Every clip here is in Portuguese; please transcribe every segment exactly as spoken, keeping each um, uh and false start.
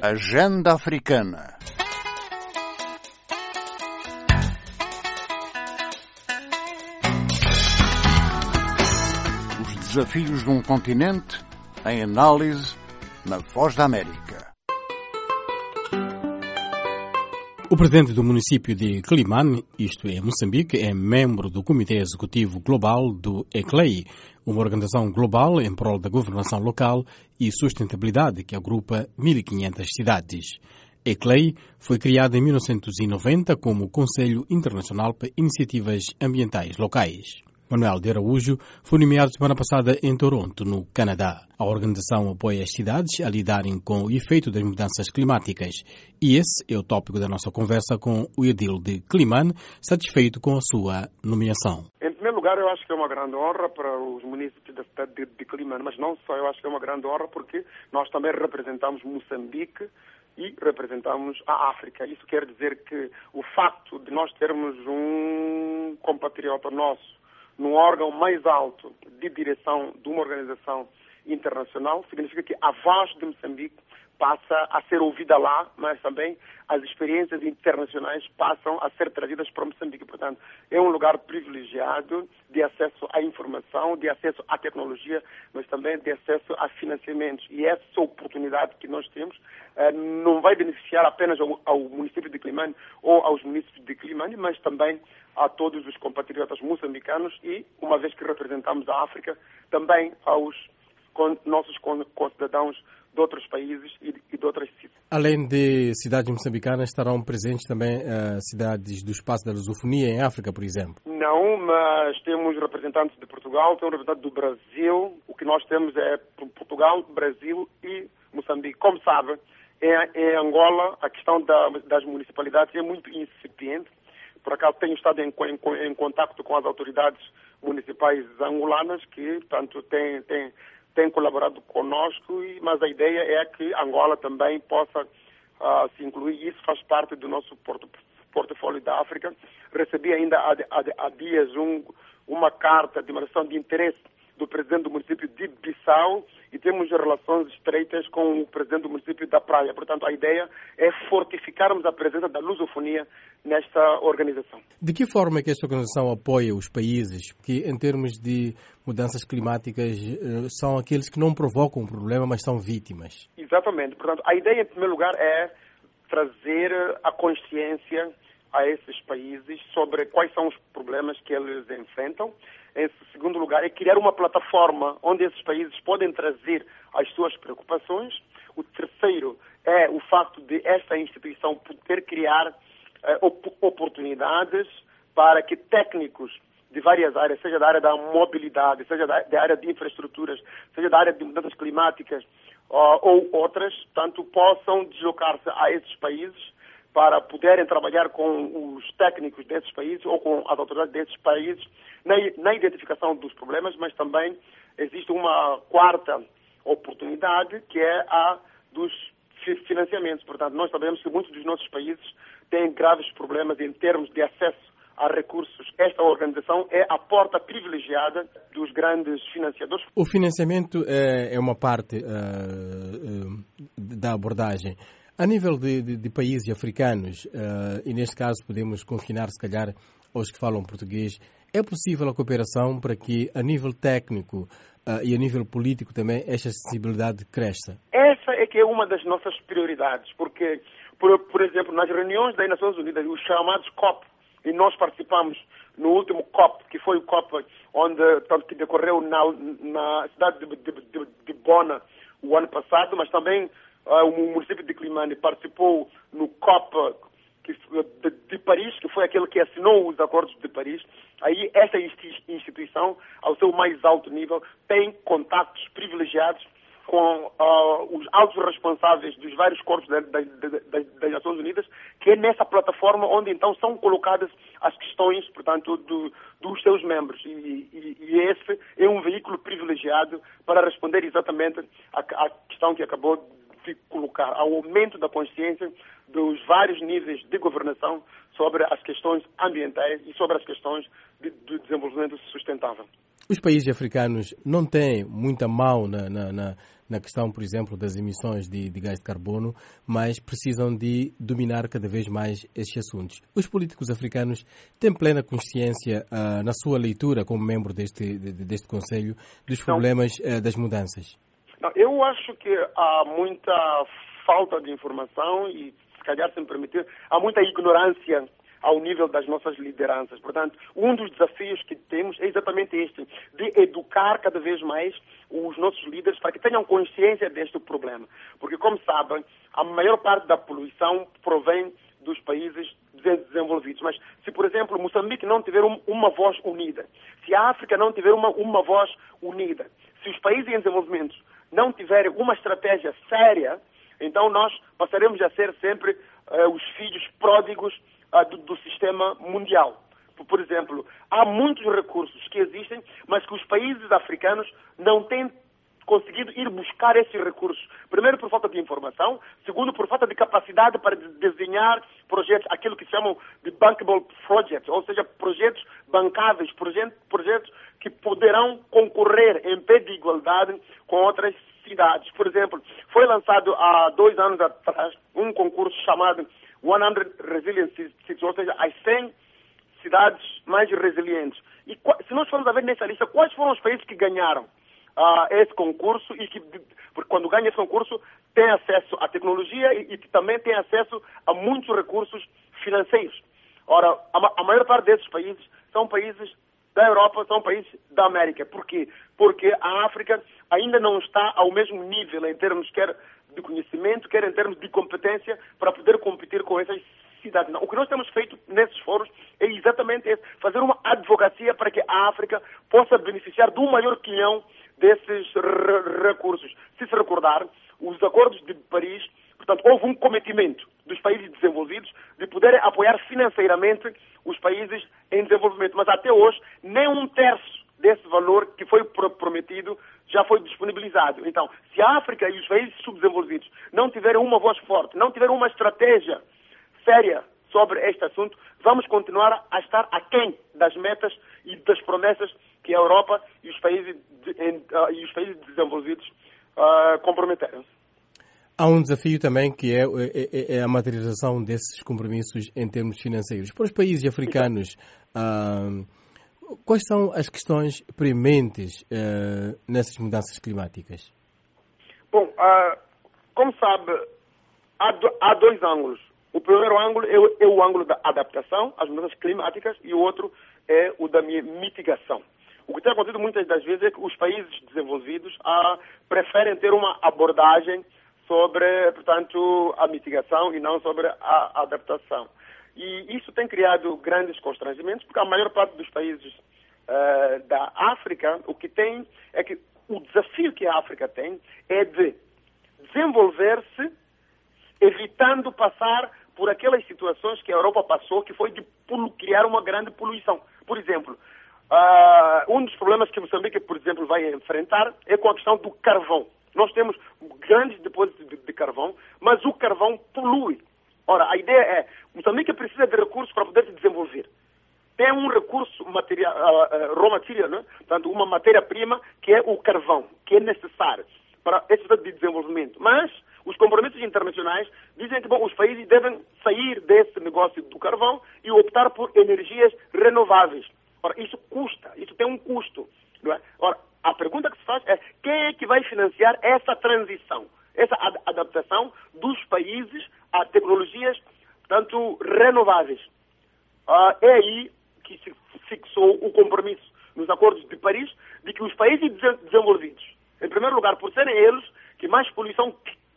Agenda Africana. Os desafios de um continente em análise na Voz da América. O presidente do município de Quelimane, isto é, Moçambique, é membro do Comitê Executivo Global do E C L E I, uma organização global em prol da governação local e sustentabilidade que agrupa mil e quinhentas cidades. E C L E I foi criado em mil novecentos e noventa como Conselho Internacional para Iniciativas Ambientais Locais. Manuel de Araújo foi nomeado semana passada em Toronto, no Canadá. A organização apoia as cidades a lidarem com o efeito das mudanças climáticas. E esse é o tópico da nossa conversa com o edil de Quelimane, satisfeito com a sua nomeação. Em primeiro lugar, eu acho que é uma grande honra para os municípios da cidade de, de Quelimane, mas não só, eu acho que é uma grande honra porque nós também representamos Moçambique e representamos a África. Isso quer dizer que o facto de nós termos um compatriota nosso num órgão mais alto de direção de uma organização internacional, significa que a voz de Moçambique passa a ser ouvida lá, mas também as experiências internacionais passam a ser trazidas para Moçambique. Portanto, é um lugar privilegiado de acesso à informação, de acesso à tecnologia, mas também de acesso a financiamentos. E essa oportunidade que nós temos eh, não vai beneficiar apenas ao, ao município de Quelimane ou aos municípios de Quelimane, mas também a todos os compatriotas moçambicanos e, uma vez que representamos a África, também aos con- nossos concidadãos de outros países e de, e de outras cidades. Além de cidades moçambicanas, estarão presentes também uh, cidades do espaço da lusofonia em África, por exemplo? Não, mas temos representantes de Portugal, temos representantes do Brasil. O que nós temos é Portugal, Brasil e Moçambique. Como sabe, em, em Angola a questão da, das municipalidades é muito incipiente. Por acaso tenho estado em, em, em contato com as autoridades municipais angolanas que, portanto, têm, têm, têm colaborado conosco, e, mas a ideia é que Angola também possa uh, se incluir. Isso faz parte do nosso porto, portfólio da África. Recebi ainda há, há, há dias um, uma carta de demonstração de interesse do presidente do município de Bissau e temos relações estreitas com o presidente do município da Praia. Portanto, a ideia é fortificarmos a presença da lusofonia nesta organização. De que forma é que esta organização apoia os países que, em termos de mudanças climáticas, são aqueles que não provocam o problema, mas são vítimas? Exatamente. Portanto, a ideia, em primeiro lugar, é trazer a consciência a esses países sobre quais são os problemas que eles enfrentam. Em segundo lugar, é criar uma plataforma onde esses países podem trazer as suas preocupações. O terceiro é o facto de esta instituição poder criar eh, op- oportunidades para que técnicos de várias áreas, seja da área da mobilidade, seja da, da área de infraestruturas, seja da área de mudanças climáticas uh, ou outras, tanto possam deslocar-se a esses países para poderem trabalhar com os técnicos desses países ou com as autoridades desses países na, na identificação dos problemas, mas também existe uma quarta oportunidade, que é a dos financiamentos. Portanto, nós sabemos que muitos dos nossos países têm graves problemas em termos de acesso a recursos. Esta organização é a porta privilegiada dos grandes financiadores. O financiamento é, é uma parte uh, uh, da abordagem. A nível de, de, de países africanos, uh, e neste caso podemos confinar se calhar aos que falam português, é possível a cooperação para que a nível técnico uh, e a nível político também esta sensibilidade cresça? Essa é que é uma das nossas prioridades, porque, por, por exemplo, nas reuniões das Nações Unidas, os chamados COP, e nós participamos no último COP, que foi o COP onde, tanto que decorreu na, na cidade de, de, de, de Bona o ano passado, mas também Uh, o município de Quelimane participou no COP que, de, de Paris, que foi aquele que assinou os acordos de Paris. Aí essa instituição, ao seu mais alto nível, tem contactos privilegiados com uh, os altos responsáveis dos vários corpos da, da, da, das Nações Unidas, que é nessa plataforma onde então são colocadas as questões, portanto, do, dos seus membros. E, e, e esse é um veículo privilegiado para responder exatamente à, à questão que acabou de de colocar, ao aumento da consciência dos vários níveis de governação sobre as questões ambientais e sobre as questões de, de desenvolvimento sustentável. Os países africanos não têm muita mão na, na, na, na questão, por exemplo, das emissões de, de gás de carbono, mas precisam de dominar cada vez mais estes assuntos. Os políticos africanos têm plena consciência, uh, na sua leitura como membro deste, de, deste Conselho, dos problemas uh, das mudanças? Não, eu acho que há muita falta de informação e, se calhar, se me permitir, há muita ignorância ao nível das nossas lideranças. Portanto, um dos desafios que temos é exatamente este, de educar cada vez mais os nossos líderes para que tenham consciência deste problema. Porque, como sabem, a maior parte da poluição provém dos países desenvolvidos. Mas se, por exemplo, Moçambique não tiver um, uma voz unida, se a África não tiver uma, uma voz unida, se os países em desenvolvimento não tiverem uma estratégia séria, então nós passaremos a ser sempre uh, os filhos pródigos uh, do, do sistema mundial. Por, por exemplo, há muitos recursos que existem, mas que os países africanos não têm conseguido ir buscar esses recursos. Primeiro, por falta de informação. Segundo, por falta de capacidade para desenhar projetos, aquilo que chamam de bankable projects, ou seja, projetos bancáveis, projetos, projetos que poderão concorrer em pé de igualdade com outras cidades. Por exemplo, foi lançado há dois anos atrás um concurso chamado cem Resilient Cities, ou seja, as cem cidades mais resilientes. E se nós formos a ver nessa lista, quais foram os países que ganharam uh, esse concurso e que, porque quando ganha esse concurso, tem acesso à tecnologia e, e também tem acesso a muitos recursos financeiros. Ora, a, a maior parte desses países são países da Europa, são países da América. Por quê? Porque a África ainda não está ao mesmo nível em termos quer de conhecimento, quer em termos de competência para poder competir com essas cidades. Não. O que nós temos feito nesses fóruns é exatamente esse, fazer uma advocacia para que a África possa beneficiar de um maior quilhão desses re recursos. Se se recordar, os acordos de Paris, portanto, houve um cometimento dos países desenvolvidos de poderem apoiar financeiramente os países em desenvolvimento. Mas até hoje, nem um terço desse valor que foi prometido já foi disponibilizado. Então, se a África e os países subdesenvolvidos não tiverem uma voz forte, não tiverem uma estratégia séria sobre este assunto, vamos continuar a estar aquém das metas e das promessas que a Europa e os países, de, em, uh, e os países desenvolvidos uh, comprometeram. Há um desafio também que é, é, é a materialização desses compromissos em termos financeiros. Para os países africanos, uh, quais são as questões prementes uh, nessas mudanças climáticas? Bom, uh, como sabe, há, do, há dois ângulos. O primeiro ângulo é o, é o ângulo da adaptação às mudanças climáticas e o outro é o da mitigação. O que tem acontecido muitas das vezes é que os países desenvolvidos ah, preferem ter uma abordagem sobre, portanto, a mitigação e não sobre a adaptação. E isso tem criado grandes constrangimentos, porque a maior parte dos países uh, da África, o que tem é que o desafio que a África tem é de desenvolver-se evitando passar por aquelas situações que a Europa passou, que foi de criar uma grande poluição. Por exemplo, uh, um dos problemas que Moçambique, por exemplo, vai enfrentar é com a questão do carvão. Nós temos grandes depósitos de, de carvão, mas o carvão polui. Ora, a ideia é, Moçambique precisa de recursos para poder se desenvolver. Tem um recurso material, uh, uh, raw material, né? Portanto, uma matéria-prima que é o carvão, que é necessário para esse tipo de desenvolvimento. Mas os compromissos internacionais dizem que bom, os países devem sair desse negócio do carvão e optar por energias renováveis. Ora, isso custa, isso tem um custo. Não é? Ora, a pergunta que se faz é quem é que vai financiar essa transição, essa ad adaptação dos países a tecnologias, portanto, renováveis. Uh, é aí que se fixou o compromisso nos acordos de Paris de que os países desenvolvidos, em primeiro lugar, por serem eles que mais poluição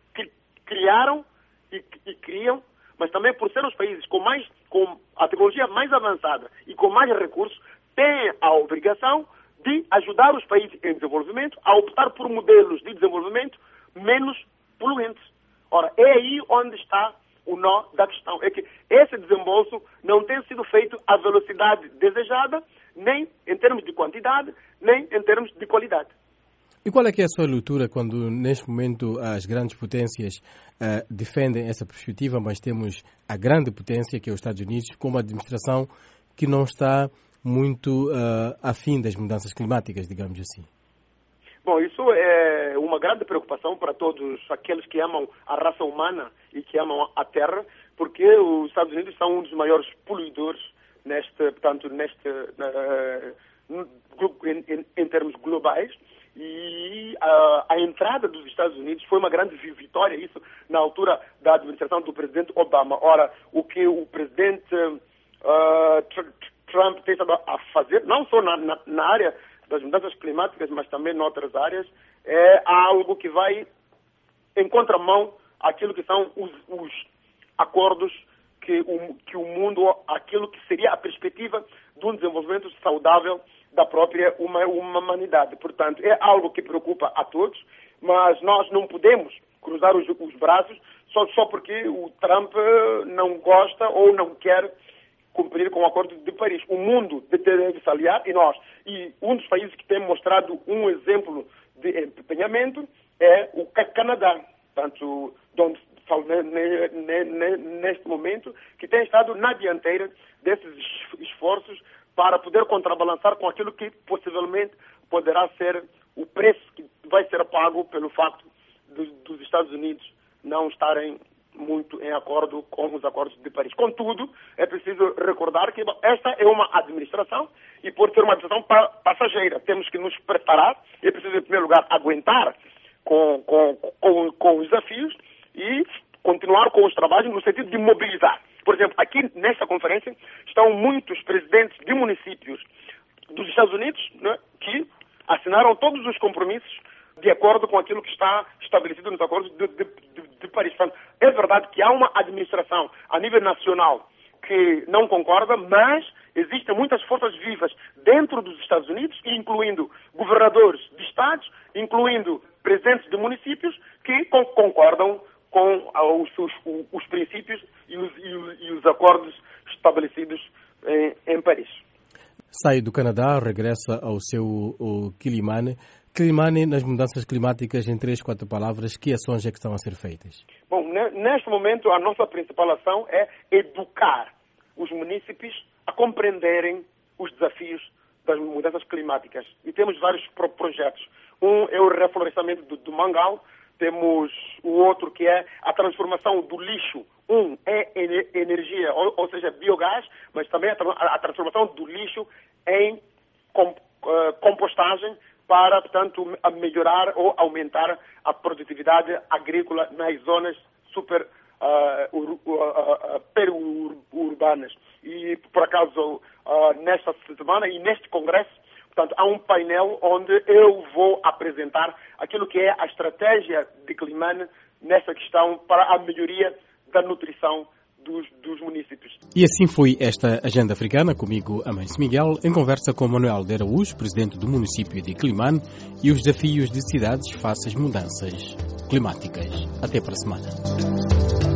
criaram e, e criam, mas também por serem os países com, mais, com a tecnologia mais avançada e com mais recursos, têm a obrigação de ajudar os países em desenvolvimento a optar por modelos de desenvolvimento menos poluentes. Ora, é aí onde está o nó da questão. É que esse desembolso não tem sido feito à velocidade desejada, nem em termos de quantidade, nem em termos de qualidade. E qual é que é a sua leitura quando, neste momento, as grandes potências uh, defendem essa perspectiva, mas temos a grande potência, que é os Estados Unidos, com uma administração que não está muito uh, afim das mudanças climáticas, digamos assim? Bom, isso é uma grande preocupação para todos aqueles que amam a raça humana e que amam a Terra, porque os Estados Unidos são um dos maiores poluidores neste, portanto, neste, uh, em, em, em termos globais. E a, a entrada dos Estados Unidos foi uma grande vitória, isso na altura da administração do presidente Obama. Ora, o que o presidente uh, Trump tem estado a fazer, não só na, na, na área das mudanças climáticas, mas também em outras áreas, é algo que vai em contramão àquilo que são os, os acordos que o, que o mundo, aquilo que seria a perspectiva de um desenvolvimento saudável da própria uma, uma humanidade. Portanto, é algo que preocupa a todos, mas nós não podemos cruzar os, os braços só, só porque o Trump não gosta ou não quer cumprir com o Acordo de Paris. O mundo deve se aliar e nós. E um dos países que tem mostrado um exemplo de empenhamento é o Canadá. Portanto, onde falo neste momento, que tem estado na dianteira desses esforços para poder contrabalançar com aquilo que possivelmente poderá ser o preço que vai ser pago pelo facto de, dos Estados Unidos não estarem muito em acordo com os acordos de Paris. Contudo, é preciso recordar que esta é uma administração e por ser uma administração pa passageira, temos que nos preparar, é preciso, em primeiro lugar, aguentar com, com, com, com os desafios e continuar com os trabalhos no sentido de mobilizar. Por exemplo, aqui nesta conferência estão muitos presidentes de municípios dos Estados Unidos, né, que assinaram todos os compromissos de acordo com aquilo que está estabelecido nos acordos de, de, de, de Paris. Portanto, é verdade que há uma administração a nível nacional que não concorda, mas existem muitas forças vivas dentro dos Estados Unidos, incluindo governadores de estados, incluindo presidentes de municípios, que con concordam com os, os, os princípios e os, e, os, e os acordos estabelecidos em, em Paris. Sai do Canadá, regressa ao seu ao Quilimane. Quilimane, nas mudanças climáticas, em três, quatro palavras, que ações é que estão a ser feitas? Bom, neste momento, a nossa principal ação é educar os munícipes a compreenderem os desafios das mudanças climáticas. E temos vários pro projetos. Um é o reflorestamento do, do mangal, temos o outro que é a transformação do lixo. Um é energia, ou, ou seja, biogás, mas também a, a transformação do lixo em com, uh, compostagem para, portanto, a melhorar ou aumentar a produtividade agrícola nas zonas super uh, ur, uh, uh, periurbanas. E, por acaso, uh, nesta semana e neste congresso, portanto, há um painel onde eu vou apresentar aquilo que é a estratégia de Quilimane nessa questão para a melhoria da nutrição dos, dos municípios. E assim foi esta Agenda Africana, comigo, Amâncio Miguel, em conversa com Manuel de Araújo, presidente do município de Quilimane, e os desafios de cidades face às mudanças climáticas. Até para a semana.